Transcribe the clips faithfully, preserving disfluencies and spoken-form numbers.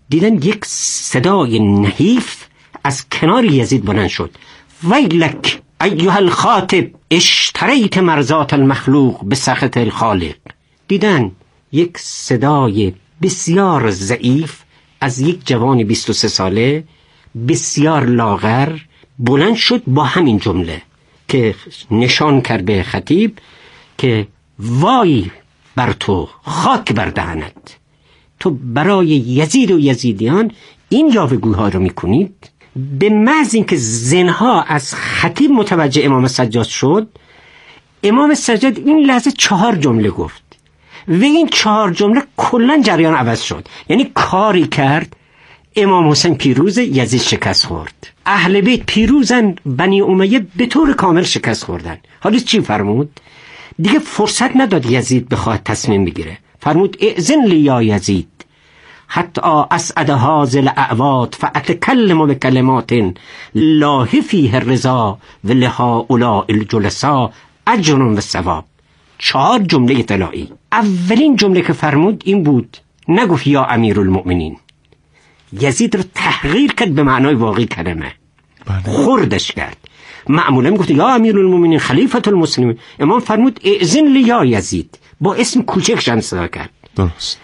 دیدن یک صدای نحیف از کنار یزید بلند شد: ویلک ایها الخاطب اشتریت مرضات المخلوق بسخط الخالق. دیدن یک صدای بسیار ضعیف از یک جوان بیست و سه ساله بسیار لاغر بلند شد با همین جمله که نشان کرد به خطیب که وای بر تو، خاک بر دهنت، تو برای یزید و یزیدیان این یاوه‌گویی‌ها رو میکنید. به محض اینکه زنها از خطیب متوجه امام سجاد شد، امام سجاد این لحظه چهار جمله گفت و این چهار جمله کلا جریان عوض شد. یعنی کاری کرد امام حسین پیروز، یزید شکست خورد، اهل بیت پیروزن، بنی امیه به طور کامل شکست خوردن. حالا چی فرمود؟ دیگه فرصت نداد یزید بخواد تصمیم بگیره. فرمود اذن لی یا یزید حتی اسعد هازل اعواد فاتکلم بکلمات لا فیه الرضا و لهؤلاء الجلساء اجر و ثواب. چهار جمله اطلاعی. اولین جمله که فرمود این بود، نگفت یا امیرالمؤمنین، یزید رو تحقیر کرد به معنای واقعی کلمه، خردش کرد. معمولا میگفت یا امیرالمؤمنین خلیفة المسلمین. امام فرمود اذن لی یا یزید، با اسم کوچکش هم صدا کرد. درست.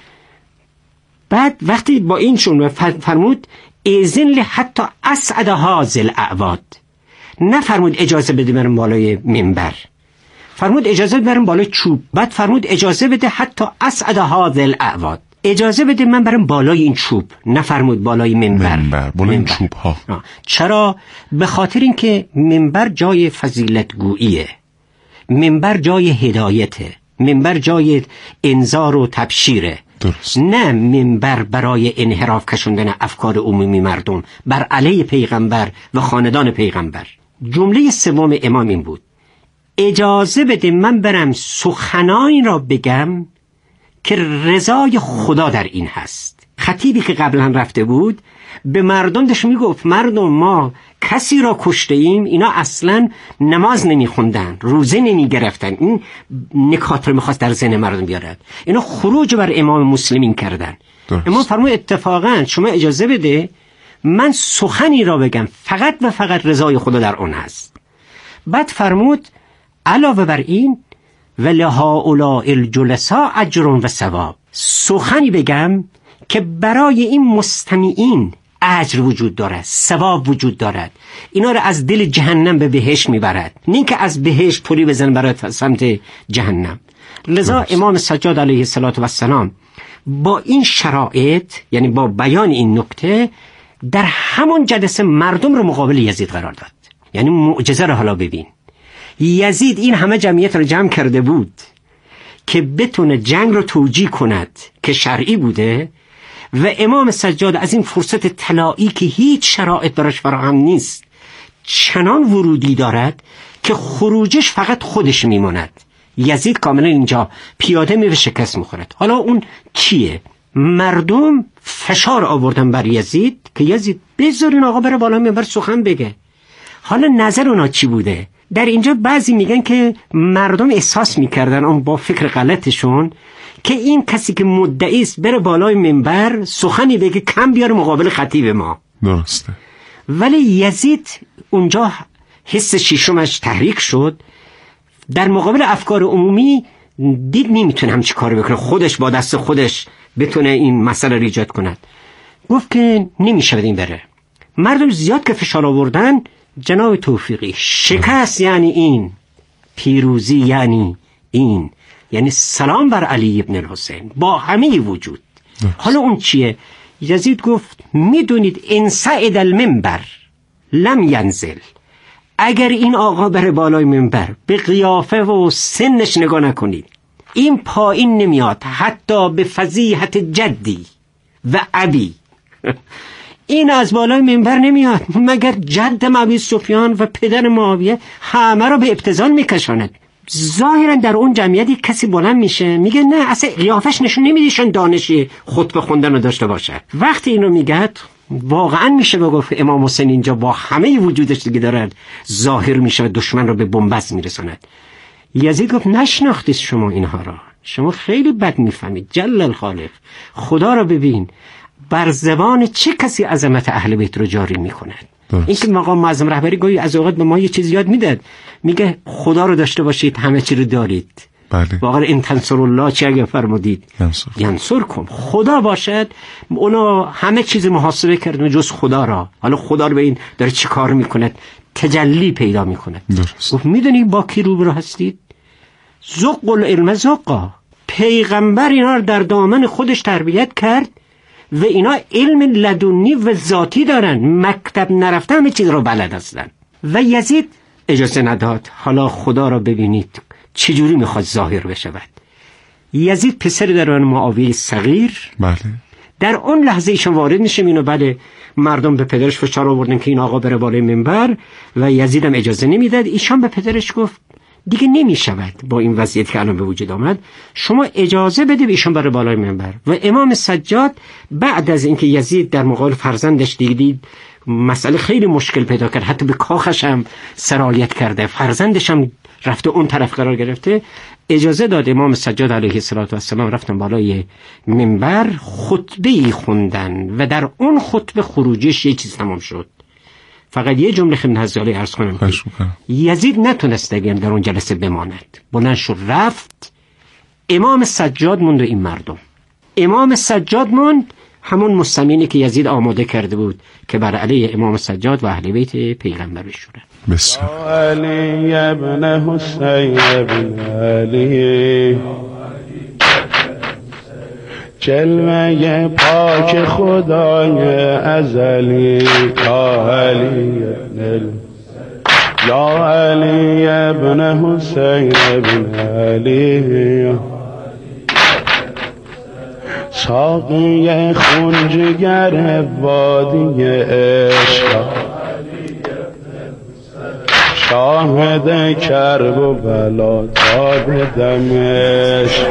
بعد وقتی با این شون فرمود اذن لی حتی اسعد هازل اعواد، نه فرمود اجازه بده برم بالای منبر، فرمود اجازه بده برم بالای چوب. بعد فرمود اجازه بده حتی اسعد هازل اعواد، اجازه بده من برم بالای این چوب، نه فرمود بالای منبر. منبر بالای منبر. چوب ها. چرا؟ به خاطر اینکه منبر جای فضیلت گوییه، منبر جای هدایته، منبر جای انذار و تبشیره. درست. نه منبر برای انحراف کشوندن افکار عمومی مردم بر علیه پیغمبر و خاندان پیغمبر. جمله سوم امام این بود، اجازه بده من برم سخنانی را بگم که رضای خدا در این هست. خطیبی که قبلا رفته بود به مردم داشت میگفت مردم ما کسی را کشته ایم، اینا اصلا نماز نمی خوندن، روزه نمی گرفتن. این نکات رو میخواست در ذهن مردم بیارد. اینا خروج بر امام مسلمین کردن. درست. امام فرمود اتفاقا شما اجازه بده من سخنی را بگم فقط و فقط رضای خدا در اون هست. بعد فرمود علاوه بر این ولهؤلاء الجلساء اجر و ثواب، سخنی بگم که برای این مستمعین اجر وجود دارد، ثواب وجود دارد، اینا رو از دل جهنم به بهشت میبرد، نه که از بهشت پلی بزن برای سمت جهنم. لذا امام سجاد علیه الصلاة و السلام با این شرایط، یعنی با بیان این نکته، در همون جلسه مردم رو مقابل یزید قرار داد. یعنی معجزه رو حالا ببین، یزید این همه جمعیت رو جمع کرده بود که بتونه جنگ رو توجیه کند که شرعی بوده، و امام سجاد از این فرصت طلایی که هیچ شرایط براش فراهم نیست چنان ورودی دارد که خروجش فقط خودش میماند. یزید کاملا اینجا پیاده میوه شکست میخورد. حالا اون چیه؟ مردم فشار آوردن بر یزید که یزید بذارین آقا بره بالا منبر سخن بگه. حالا نظر اونا چی بوده؟ در اینجا بعضی میگن که مردم احساس میکردن اون با فکر غلطشون که این کسی که مدعی است بره بالای منبر سخنی بگه کم بیاره مقابل خطیب ما. درسته. ولی یزید اونجا حس شیشمش تحریک شد، در مقابل افکار عمومی دید نمیتونه همچی کار بکنه، خودش با دست خودش بتونه این مسئله رو ایجاد کند. گفت که نمیشه بدین بره. مردم زیاد که فشار آوردن، جناب توفیقی شکست یعنی این، پیروزی یعنی این، یعنی سلام بر علی ابن الحسین با همه وجود. حالا اون چیه؟ یزید گفت میدونید ان صعد المنبر لم ینزل، اگر این آقا بره بالای منبر به قیافه و سنش نگاه نکنید، این پایین نمیاد حتی به فضیحت جدی و ابی. این از بالای منبر نمیاد مگر جد ابی سفیان و پدر معاویه همه رو به ابتذال میکشاند. ظاهرا در اون جمعیتی کسی بلند میشه میگه نه اصلا قیافش نشون نمیدیشون دانشی خطبه خوندن رو داشته باشه. وقتی اینو میگه واقعا میشه بگفت امام حسین اینجا با همه وجودش دیگه داره ظاهر میشه و دشمن رو به بنبست میرساند. یزید گفت نشناختید شما اینها را، شما خیلی بد میفهمید، جل الخالق، خدا را ببین. بر زبان چه کسی عظمت اهل بیت رو جاری میکند؟ این که مقام معظم رهبری گاهی از اوقات به ما یه چیز یاد میداد، میگه خدا رو داشته باشید همه چی رو دارید. بله. واقعا این تنصر الله چی اگه فرمودید ینصر کن، خدا باشد اونا همه چیز محاسبه کردن جز خدا را. حالا خدا رو به این داره چی کار میکند؟ تجلی پیدا میکند. گفت میدونی با کی روبرو هستید؟ زق العلم زقا. پیغمبر اینا رو در دامن خودش تربیت کرد و اینا علم لدنی و ذاتی دارن، مکتب نرفته همه چیز رو بلد هستن. و یزید اجازه نداد. حالا خدا را ببینید چجوری میخواد ظاهر بشود. یزید پسر در معاویه صغیر، بله، در اون لحظه ایشان وارد میشه. اینو بله مردم به پدرش فشار آوردن که این آقا بره بالای منبر و یزید هم اجازه نمیداد. ایشان به پدرش گفت دیگه نمیشود با این وضعیت که الان به وجود آمد، شما اجازه بده ایشان بره بالای منبر. و امام سجاد بعد از اینکه یزید در مقابل فرزندش دید مسئله خیلی مشکل پیدا کرد، حتی به کاخش هم سرایت کرده، فرزندش هم رفته اون طرف قرار گرفته، اجازه داد امام سجاد علیه السلام رفتن بالای منبر خطبه‌ای خوندن و در اون خطبه خروجش یه چیز تمام شد. فقط یه جمله خدمت حضرت علی عرض کنم که یزید نتونست دیگه در اون جلسه بماند، بلند شد رفت. امام سجاد موند و این مردم. امام سجاد موند، همون مستمعینی که یزید آماده کرده بود که بر علیه امام سجاد و اهل بیت پیغمبر بشورن. بسیار. علی ابن حسین ابن علی، جلوه پاک خدای ازلی، یا علی ابن یا علی ابن حسین ابن علی، ساقی خون جگر وادی عشق، شاهد کرب و بلا تاب دمشق.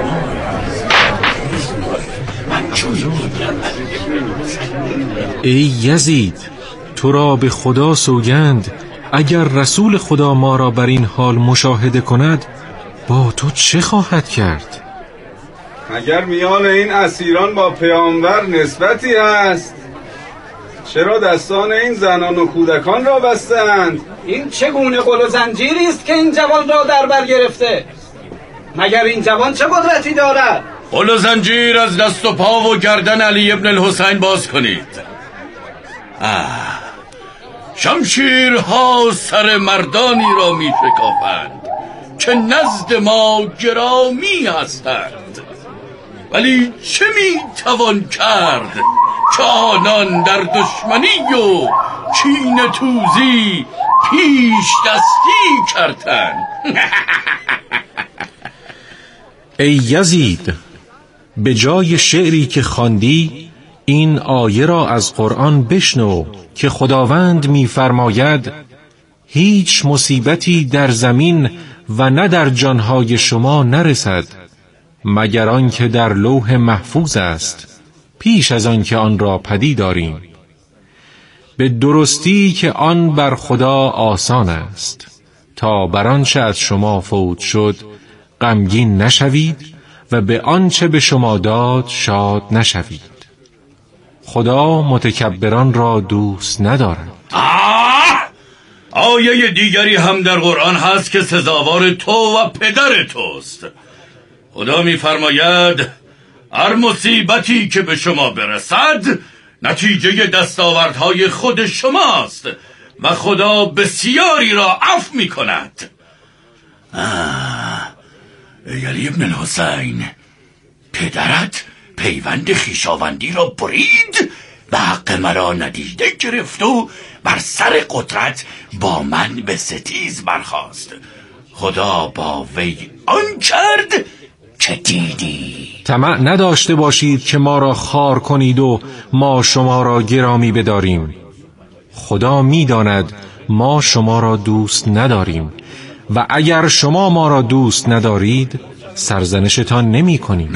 ای یزید، تو را به خدا سوگند اگر رسول خدا ما را بر این حال مشاهده کند با تو چه خواهد کرد؟ اگر میان این اسیران با پیامبر نسبتی هست، چرا دستان این زنان و کودکان را بستند؟ این چگونه قل و زنجیری است که این جوان را در بر گرفته؟ مگر این جوان چه قدرتی دارد؟ قل و زنجیر از دست و پا و گردن علی ابن الحسین باز کنید. آه. شمشیرها سر مردانی را می شکافند که نزد ما گرامی هستند، ولی چه می توان کرد که آنان در دشمنی و کین توزی پیش دستی کردند. ای یزید، به جای شعری که خواندی این آیه را از قرآن بشنو که خداوند می‌فرماید هیچ مصیبتی در زمین و نه در جانهای شما نرسد مگر آن که در لوح محفوظ است پیش از آن که آن را پدید داریم، به درستی که آن بر خدا آسان است تا بر آنچه از شما فوت شد غمگین نشوید و به آنچه به شما داد شاد نشوید. خدا متکبران را دوست ندارد. آه! آیه دیگری هم در قرآن هست که سزاوار تو و پدر توست. خدا می‌فرماید هر مصیبتی که به شما برسد نتیجه دستاوردهای خود شماست و خدا بسیاری را عفو می‌کند. ای علی ابن الحسین، پدرت پیوند خویشاوندی را برید و حق مرا ندیده گرفت و بر سر قدرت با من به ستیز برخاست. خدا با وی آن کرد که دیدی. طمع نداشته باشید که ما را خوار کنید و ما شما را گرامی بداریم. خدا می‌داند ما شما را دوست نداریم و اگر شما ما را دوست ندارید سرزنشتان نمی کنیم.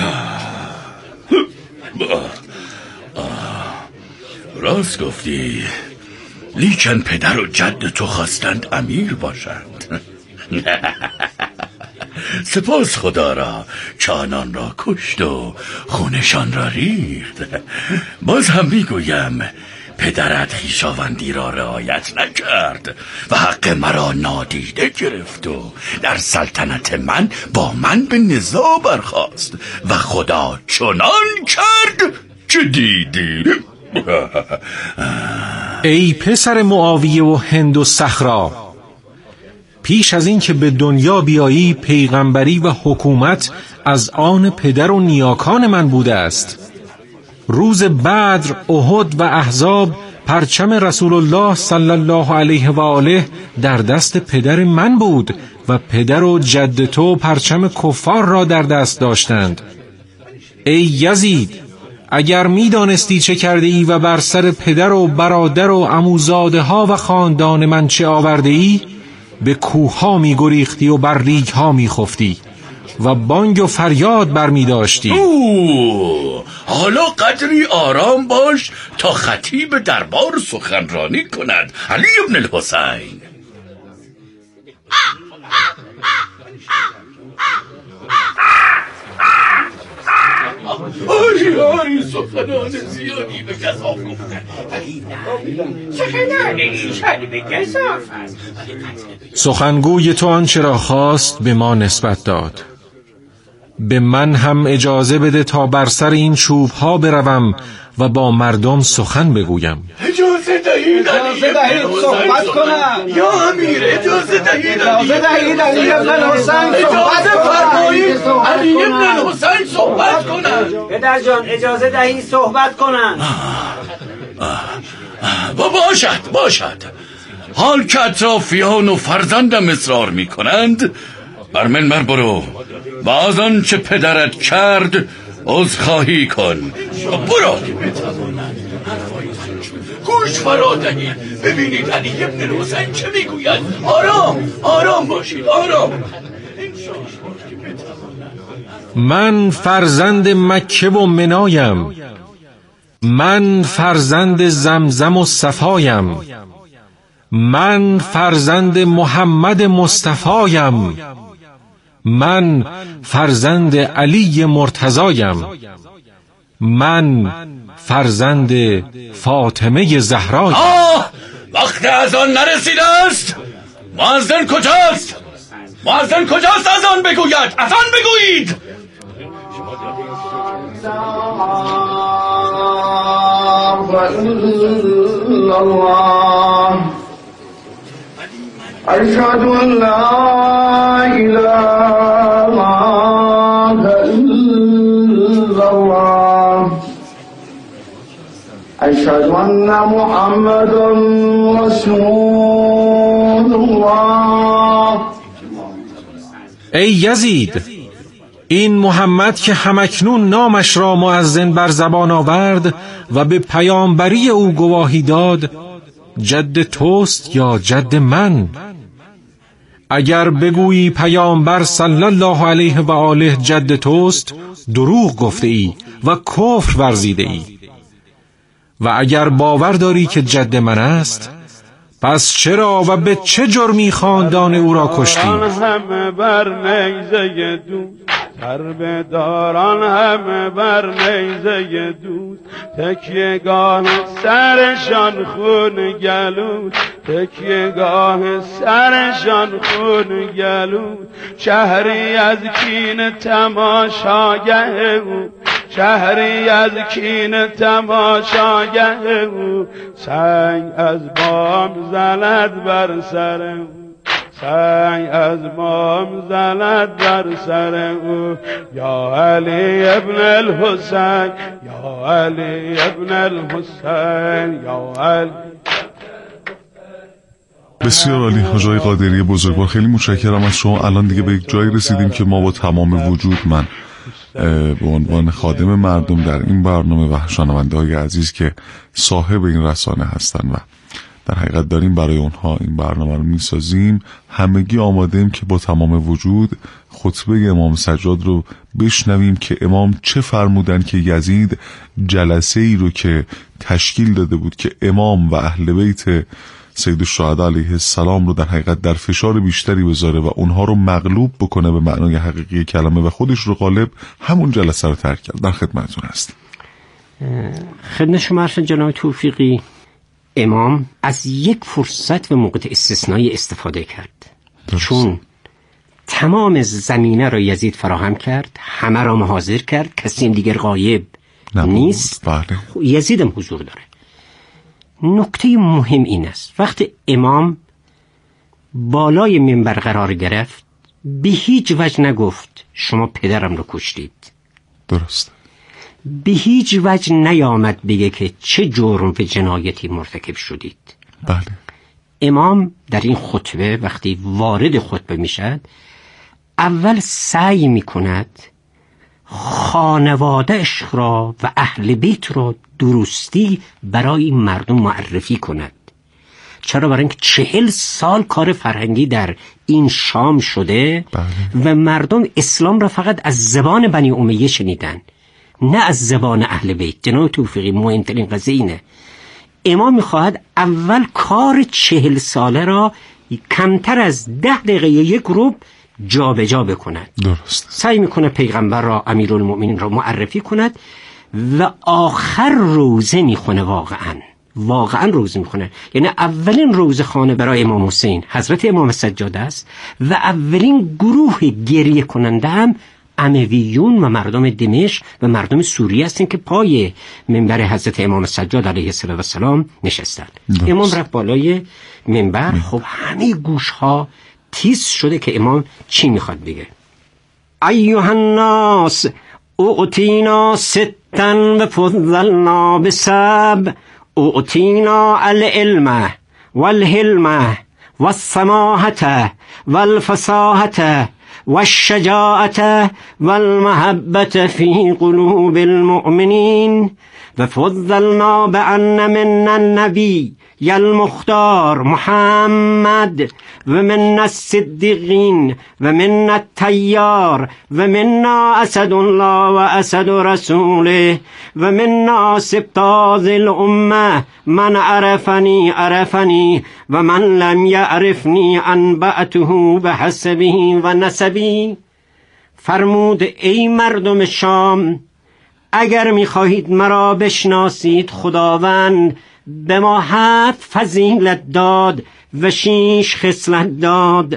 راست گفتی، لیکن پدر و جد تو خواستند امیر باشند. سپاس خدا را که آنان را کشت و خونشان را ریخت. باز هم میگویم پدرت خویشاوندی را رعایت نکرد و حق مرا نادیده گرفت و در سلطنت من با من به نزاع برخاست و خدا چنان کرد که دیدی. ای پسر معاویه و هند و صخرا، پیش از این که به دنیا بیایی پیغمبری و حکومت از آن پدر و نیاکان من بوده است. روز بدر، احد و احزاب پرچم رسول الله صلی الله علیه و آله در دست پدر من بود و پدر و جد تو پرچم کفار را در دست داشتند. ای یزید، اگر می دانستی چه کرده ای و بر سر پدر و برادر و عموزاده ها و خاندان من چه آورده ای، به کوه ها می گریختی و بر ریگ ها می خفتی و بانگ و فریاد بر می داشتی. اوه، حالا قدری آرام باش تا خطیب دربار سخنرانی کند. علی ابن الحسین. آری آری سخنان زیادی به گذاف گفتن. سخنان ایشانی به گذاف است. سخنگوی تو آنچه را خواست به ما نسبت داد. به من هم اجازه بده تا بر سر این چوب ها بروم و با مردم سخن بگویم. اجازه دهید اجازه دهید صحبت کنم. یا امیر اجازه دهید اجازه دهید علی ابن الحسین صحبت فرمایید. علی ابن الحسین صحبت کنند. پدر جان اجازه دهید صحبت کنند. باشد باشد. حال که اطرافیان و فرزندم اصرار می کنند، بر منبر برو و از آن چه پدرت کرد عذرخواهی کن. برو. گوش فرا دهید ببینید علی ابن الحسین چه میگوید. آرام آرام باشید، آرام. من فرزند مکه و منایم، من فرزند زمزم و صفایم، من فرزند محمد مصطفایم، من فرزند علی مرتضایم، من فرزند فاطمه زهرایم. آه، وقت از آن نرسیده است. مؤذن کجاست؟ مؤذن کجاست؟ از آن بگوید، از آن بگویید. أشهد أن لا إله إلا الله أشهد أن محمد رسول الله. ای یزید، این محمد که همکنون نامش را مؤذن بر زبان آورد و به پیامبری او گواهی داد، جد توست یا جد من؟ اگر بگویی پیامبر صلی الله علیه و آله جد توست، دروغ گفته ای و کفر ورزیده ای. و اگر باور داری که جد من است، پس چرا و به چه جرمی خاندان او را کشتی؟ همه بر نیزه دوست، سربداران همه بر نیزه دوست، تکیهگاه سرشان خون گلود، تکیهگاه سرشان خون گلود. شهری از کین تماشاگه او، شهری از کین تماشاگه او، سنگ از بام زند بر سر او، سنگ از بام زند بر سر او. یا علی ابن الحسین، یا علی ابن الحسین، یا علی. بسیار عالی حاج آقای قادری بزرگوار، خیلی متشکرم از شما. الان دیگه به یک جایی رسیدیم که ما با تمام وجود من به عنوان خادم مردم در این برنامه و شنونده های عزیز که صاحب این رسانه هستن و در حقیقت داریم برای اونها این برنامه رو میسازیم، همگی آماده ایم که با تمام وجود خطبه امام سجاد رو بشنویم که امام چه فرمودن که یزید جلسه ای رو که تشکیل داده بود که امام و اهل بیت سید الشهدا علیه السلام رو در حقیقت در فشار بیشتری بذاره و اونها رو مغلوب بکنه به معنای حقیقی کلمه و خودش رو غالب، همون جلسه رو ترک کرد. در خدمتتون هست. خدمت شما عرض جناب توفیقی، امام از یک فرصت و موقع استثنایی استفاده کرد. درست. چون تمام زمینه را یزید فراهم کرد، همه را حاضر کرد، کسی دیگر غایب نبود. نیست. بله. یزید هم حضور داره. نکته مهم این است وقتی امام بالای منبر قرار گرفت به هیچ وجه نگفت شما پدرم رو کشتید. درست. به هیچ وجه نیامد بگه که چه جرم و جنایتی مرتکب شدید. بله. امام در این خطبه وقتی وارد خطبه میشد اول سعی میکند خانواده‌اش را و اهل بیت را درستی برای مردم معرفی کند. چرا؟ برای اینکه چهل سال کار فرهنگی در این شام شده. بله. و مردم اسلام را فقط از زبان بنی امیه شنیدن، نه از زبان اهل بیت. جناب توفیقی مهمترین قضیه اینه، امام میخواهد اول کار چهل ساله را کمتر از ده دقیقه یک روب جا به جا بکند. درست. سعی میکنه پیغمبر را، امیرالمؤمنین را معرفی کند و آخر روزه میخونه. واقعا واقعا روزه میخونه. یعنی اولین روزه خانه برای امام حسین حضرت امام سجاد است و اولین گروه گریه کننده هم امویون و مردم دمشق و مردم سوریه هستند که پای منبر حضرت امام سجاد علیه السلام نشستند. امام رفت بالای منبر. خب همه گوش ها تیز شده که امام چی میخواد بگه. ایها الناس اعطینا ستا و فضلنا بسب، اعطینا العلم والحلم والسماحة والفصاحة والشجاعة والمحبة في قلوب المؤمنين، وفضلنا بأن منا النبي يا المختار محمد، ومنا الصديقين، ومنا التيار، ومنا أسد الله وأسد رسوله، ومنا سبطاز الأمة، من عرفني عرفني ومن لم يعرفني أنبأته بحسبه و نسبی. فرمود ای مردم شام، اگر میخواهید مرا بشناسید، خداوند به ما هفت فضیلت داد و شیش خصلت داد.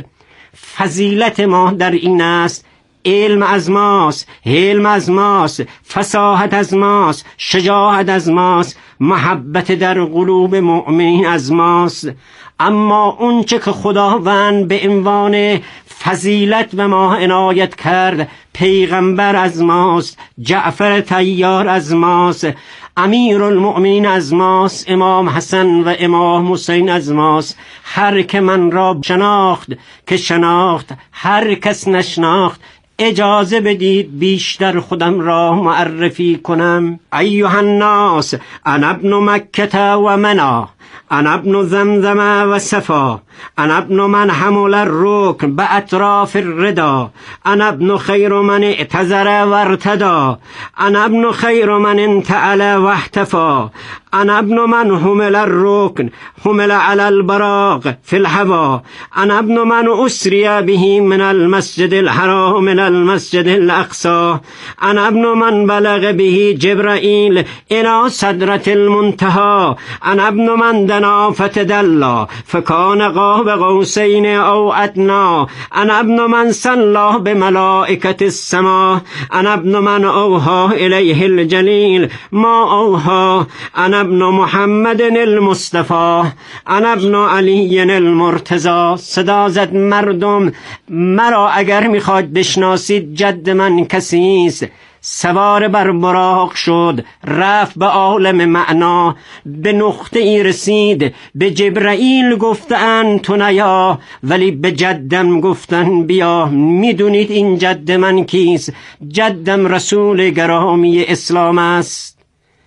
فضیلت ما در این است علم از ماست، حلم از ماست، فصاحت از ماست، شجاعت از ماست، محبت در قلوب مؤمنین از ماست. اما اونچه که خداوند به عنوان فضیلت به ما عنایت کرد، پیغمبر از ماست، جعفر طیار از ماست، امیر المؤمنین از ماست، امام حسن و امام حسین از ماست. هر که من را شناخت که شناخت، هر کس نشناخت اجازه بدید بیشتر خودم را معرفی کنم. ایها الناس انا ابن مکه و منا، انا ابن زمزم و صفا، انا ابن من حمل الرکن باطراف الردا، انا ابن خیر من اعتذر و ارتدا، انا ابن خیر من انتعل و احتفا، انا ابن من حمل الرکن حمل على البراق في الهوا، انا ابن من اسری به من المسجد الحرام من المسجد الاقصى، انا ابن من بلغ به جبرائیل الى صدرة المنتهى، انا ابن من دنا فتدلى فكان قاب قوسين او ادنى، انا ابن من صلى بملائكة السماء، انا ابن من اوحى الیه الجلیل ما اوحى، انا ابن محمد المصطفى، انا ابن علی المرتضی. صدا زد مردم مرا اگر میخواد بشناسید جد من کسیست. سوار بر براق شد، رفت به عالم معنا، به نقطه ای رسید. به جبرائیل گفتن تو نیا، ولی به جدم گفتن بیا. میدونید این جد من کیست؟ جدم رسول گرامی اسلام است.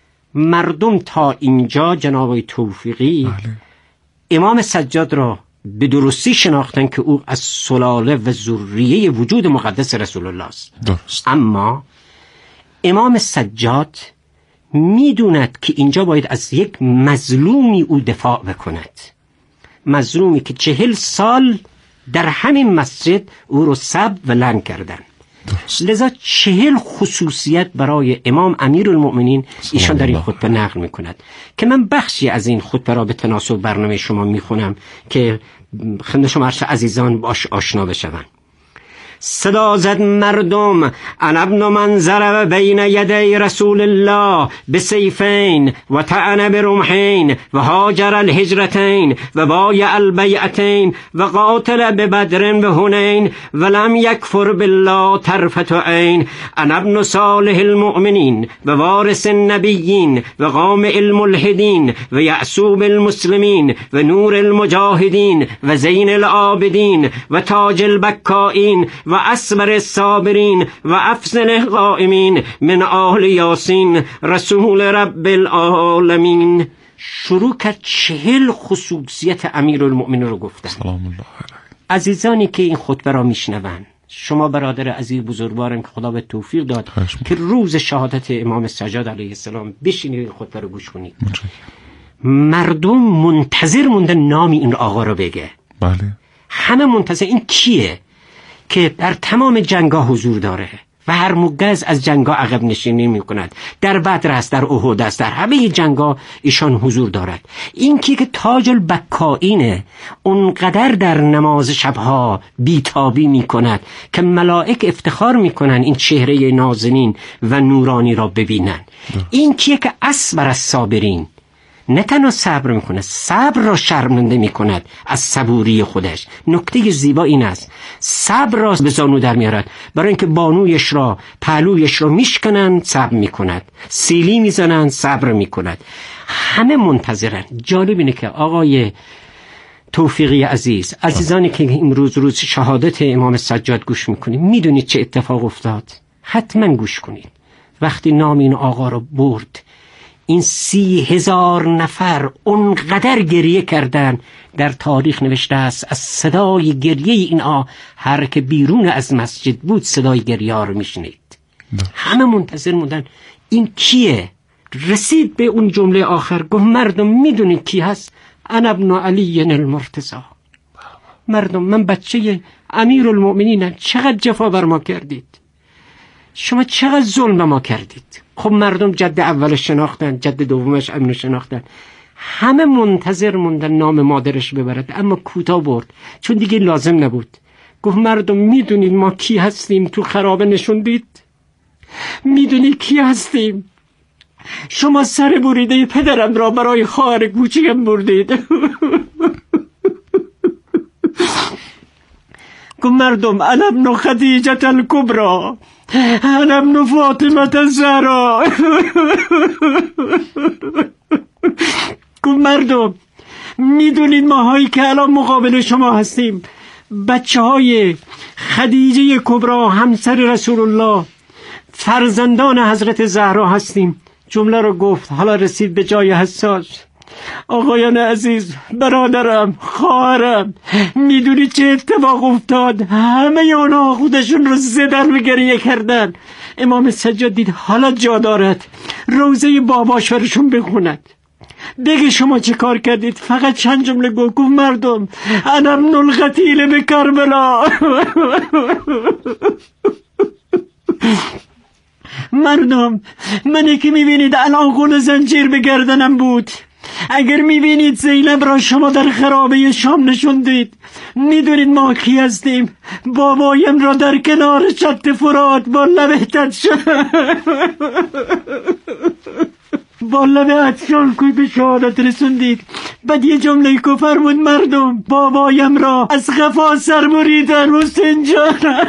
مردم تا اینجا جناب توفیقی بله. امام سجاد را به درستی شناختن که او از سلاله و ذریه وجود مقدس رسول الله است. درست. اما امام سجاد میدوند که اینجا باید از یک مظلومی او دفاع بکند. مظلومی که چهل سال در همین مسجد او رو سب و لعن کردن. لذا چهل خصوصیت برای امام امیرالمؤمنین ایشان در این خطبه نقل میکند که من بخشی از این خطبه را به تناسب برنامه شما میخونم که خدمت شما عزیزان باش آشنا بشوند. صدا زد مردم انا ابن من ضرب بین یدی رسول الله بسیفین و طعن برمحین و هاجر الهجرتین و بایع البیعتین و قاتل ببدر و هنین و لم یکفر بالله طرفة عین. انا ابن صالح المؤمنین و وارث النبیین و قامع الملحدین و یعصوب المسلمین و نور المجاهدین و زین العابدین و تاج البکائین و اسمر الصابرین و افضل قائمین من آل یاسین رسول رب العالمین. شروع کرد چهل خصوصیت امیرالمؤمنین رو گفتن. سلام الله علیه. عزیزانی که این خطبه را میشنوند، شما برادر عزیز بزرگوارم که خدا به توفیق داد خشم. که روز شهادت امام سجاد علیه السلام بشینید این خطبه رو گوش کنید. مردم منتظر موندن نام این آقا رو بگه. بله. همه منتظر این کیه که در تمام جنگا حضور داره و هر موگز از جنگا عقب نشینی می کند. در بدر است، در احد است، در همه جنگا ایشان حضور دارد. این کی که تاج البکائینه، اونقدر در نماز شبها بیتابی می کند که ملائک افتخار می کنند این چهره نازنین و نورانی را ببینن. این کی که اصبر الصابرین، نه تنها صبر میکنه، صبر را شرمنده میکند از صبوری خودش. نکته زیبا این است صبر را به زانو در میارد، برای اینکه بانویش را پهلویش را میشکنند صبر میکند، سیلی میزنند صبر میکند. همه منتظرن. جالب اینه که آقای توفیقی عزیز، عزیزانی که امروز روز شهادت امام سجاد گوش میکنید، میدونید چه اتفاق افتاد؟ حتما گوش کنید. وقتی نام این آقا را برد، این سی هزار نفر اونقدر گریه کردن، در تاریخ نوشته است از صدای گریه اینا هر که بیرون از مسجد بود صدای گریه ها رو میشنید. همه منتظر موندن این کیه. رسید به اون جمله آخر، گفت مردم میدونید کی هست؟ انا ابن علی المرتضی. مردم من بچه امیرالمؤمنینم، چقدر جفا بر ما کردید، شما چقدر ظلم به ما کردید. خب مردم جد اولش شناختن، جد دومش امنو شناختن، همه منتظر موندن نام مادرش ببرد، اما کوتاه برد چون دیگه لازم نبود. گفت مردم میدونید ما کی هستیم؟ تو خرابه نشوندید، میدونید کی هستیم؟ شما سر بریده پدرم را برای خواهر کوچکم بردید. گفت مردم انا ابن خدیجه الکبری، انا ابن فاطمه الزهرا. گفت مردم میدونید ماهایی که الان مقابل شما هستیم بچه های خدیجه کبرا همسر رسول الله، فرزندان حضرت زهرا هستیم. جمله رو گفت، حالا رسید به جای حساس. آقایان عزیز، برادرم، خواهرم، میدونی چه اتفاق افتاد؟ همه اونا خودشون رو زدن و گریه کردن. امام سجاد دید حالا جا دارد روزه باباش برشون بخوند. بگه شما چه کار کردید؟ فقط چند جمله گفت. گفت مردم انا ابن القتیل به کربلا. مردم منی که میبینید الان قول زنجیر به گردنم بود، اگر میبینید زینب را شما در خرابه شام نشوندید، میدونید ما کی هستیم؟ بابایم را در کنار چت فرات با لبه تدشان با لبه عطشان کوی به شهادت رسوندید. بعد یه جمله که فرمود مردم بابایم را از قفا سر بریدن حسین جان.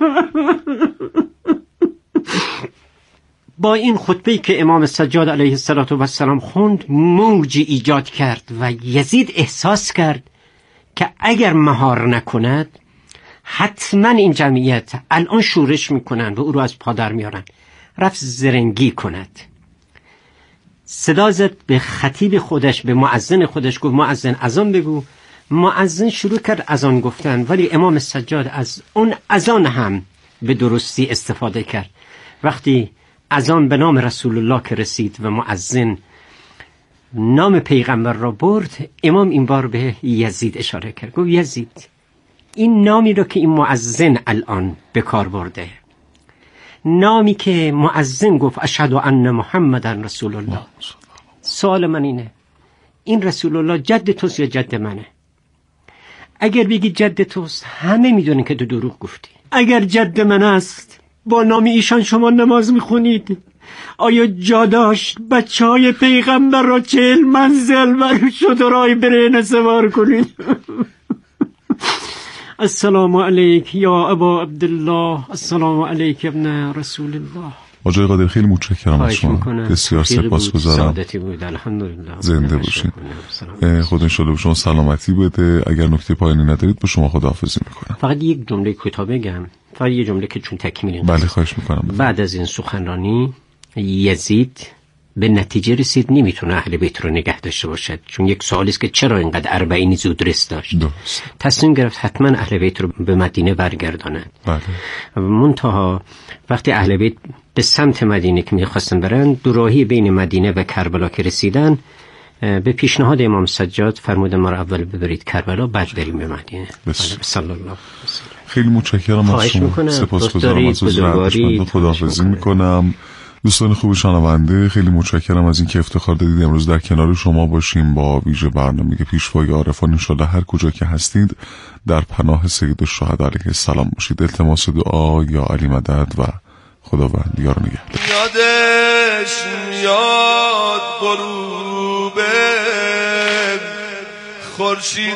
با این خطبه‌ای که امام سجاد علیه السلام خوند موجی ایجاد کرد و یزید احساس کرد که اگر مهار نکند حتما این جمعیت الان شورش میکنن و او رو از پادر میارن. رفت زرنگی کند، صدا زد به خطیب خودش، به مؤذن خودش، گفت مؤذن اذان بگو. مؤذن شروع کرد اذان گفتن، ولی امام سجاد از اون اذان هم به درستی استفاده کرد. وقتی اذان به نام رسول الله که رسید و مؤذن نام پیغمبر را برد، امام این بار به یزید اشاره کرد. گفت یزید، این نامی را که این مؤذن الان به کار برده، نامی که مؤذن گفت اشهد ان محمدن رسول الله، سوال من اینه، این رسول الله جد توست یا جد منه؟ اگر بگی جد توست همه میدونن که تو دروغ گفتی. اگر جد من است با نام ایشان شما نماز میخونید، آیا جا داشت بچه های پیغمبر را چهل منزل بر شترهای برهنه سوار کنید؟ السلام علیک یا ابا عبدالله، السلام علیک ابن رسول الله. آقای قادری خیلی متشکرم از شما، بسیار سپاسگزارم. زنده باشید. خدا انشالله شما سلامتی بده. اگر نکته پایانی ندارید با شما خداحافظی میکنم. فقط یک جمله کوتاه بگم، فقط یک جمله که چون تکمیل. بله خواهش میکنم. بعد از این سخنرانی یزید به نتیجه رسید نمیتونه اهل بیت رو نگه داشته باشد، چون یک سوالی است که چرا اینقدر اربعینی زود رس داشت. درست. تصمیم گرفت حتما اهل بیت رو به مدینه برگرداند. بله. منتها وقتی اهل بیت به سمت مدینه که میخواستن برن، دو راهی بین مدینه و کربلا که رسیدن، به پیشنهاد امام سجاد فرمودن ما رو اول ببرید کربلا بعد بریم به مدینه. صلی الله علیه و خیلی متشکرم از شما، سپاسگزارم از بزرگواری، خداحافظی میکنم. دوستان خوب شنونده، خیلی متشکرم از اینکه افتخار دادید امروز در کنار شما باشیم با ویژه برنامه پیشوای عارفان. انشالله هر کجا که هستید در پناه سید الشهدا علیه السلام باشید. التماس دعا یا علی مدد و خداوند یار نگهدار. یادش میاد غروب خورشید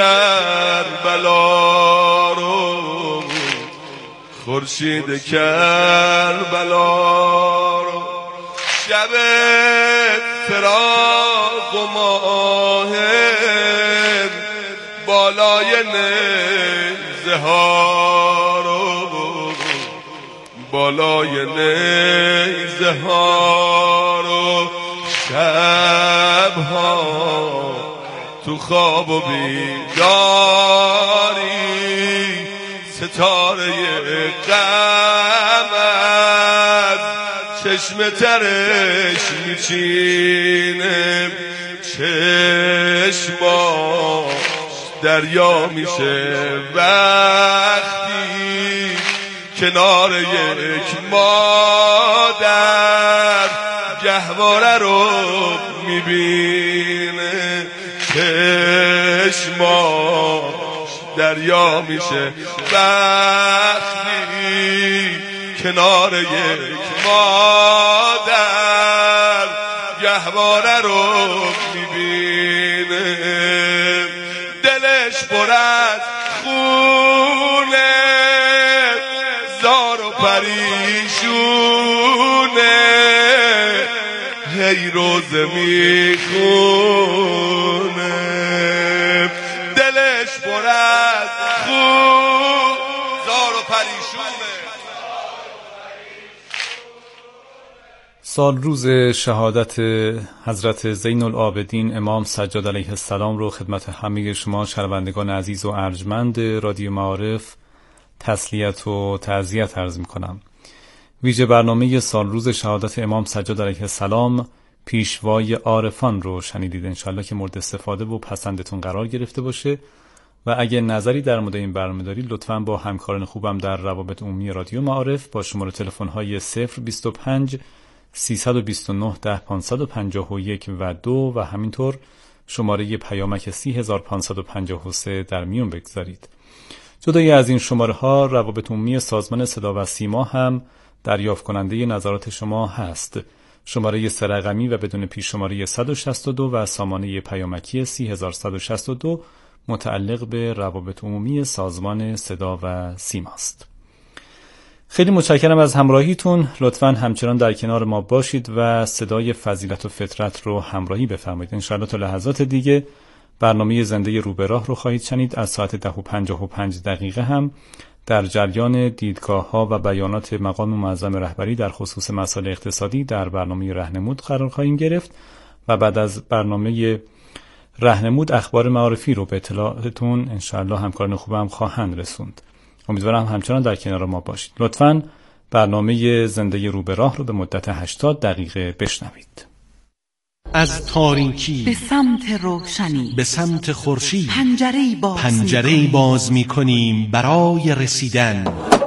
کربلا رو، خورشید کربلا رو، شب فراق و ماه بالای نیزه ها رو، بالای نیزه ها رو، شب ها تو خواب و بیداری ستاره غم از چشم ترش میچینه، چشما دریا میشه وقتی کنار یک مادر گهواره رو میبینه، چشما دریا میشه وقتی کنار یک مادر گهواره رو میبینه، دلش پر از خونه زار و پریشونه، هی روزه میخونه، دلش پر از خون زار و پریشونه. سال روز شهادت حضرت زین العابدین امام سجاد علیه السلام رو خدمت همه شما شنوندگان عزیز و ارجمند رادیو معارف تسلیت و تعزیت عرض می‌کنم. ویژه برنامه سال روز شهادت امام سجاد علیه السلام پیشوای عارفان رو شنیدید. انشالله که مورد استفاده و پسندتون قرار گرفته باشه و اگه نظری در مورد این برنامه دارید لطفاً با همکاران خوبم در روابط عمومی رادیو معارف با شماره تلفن‌های صفر بیست و پنج سیصد و بیست و نه ده پانصد و پنجاه و یک و دو و همینطور شماره پیامک سی هزار پانصد و پنجاه و سه در میون بگذارید. جدای از این شماره ها روابط عمومی سازمان صدا و سیما هم دریافت کننده نظرات شما هست. شماره سه رقمی و بدون پیش شماره صد و شصت و دو و سامانه پیامکی سی هزار صد و شصت و دو متعلق به روابط عمومی سازمان صدا و سیما است. خیلی متشکرم از همراهیتون. لطفاً همچنان در کنار ما باشید و صدای فضیلت و فطرت رو همراهی بفرمایید. انشاءالله تا لحظات دیگه برنامه زنده رو به راه رو خواهید شنید. از ساعت ده و پنجاه و پنج دقیقه هم در جریان دیدگاه ها و بیانات مقام معظم رهبری در خصوص مسائل اقتصادی در برنامه رهنمود قرار خواهیم گرفت و بعد از برنامه رهنمود اخبار معارفی رو به اطلاعتون انشاءالله همکاران خوبم خواهند رسوند. امیدوارم همچنان در کنار ما باشید. لطفاً برنامه زنده رو به راه رو به مدت هشتاد دقیقه بشنوید. از تاریکی به سمت روشنی، به سمت خورشید پنجره‌ای باز پنجره‌ای باز می‌کنیم برای رسیدن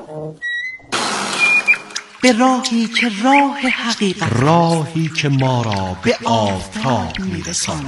به راهی که راه حقیقت، راهی که ما را به آفتاب می‌رساند.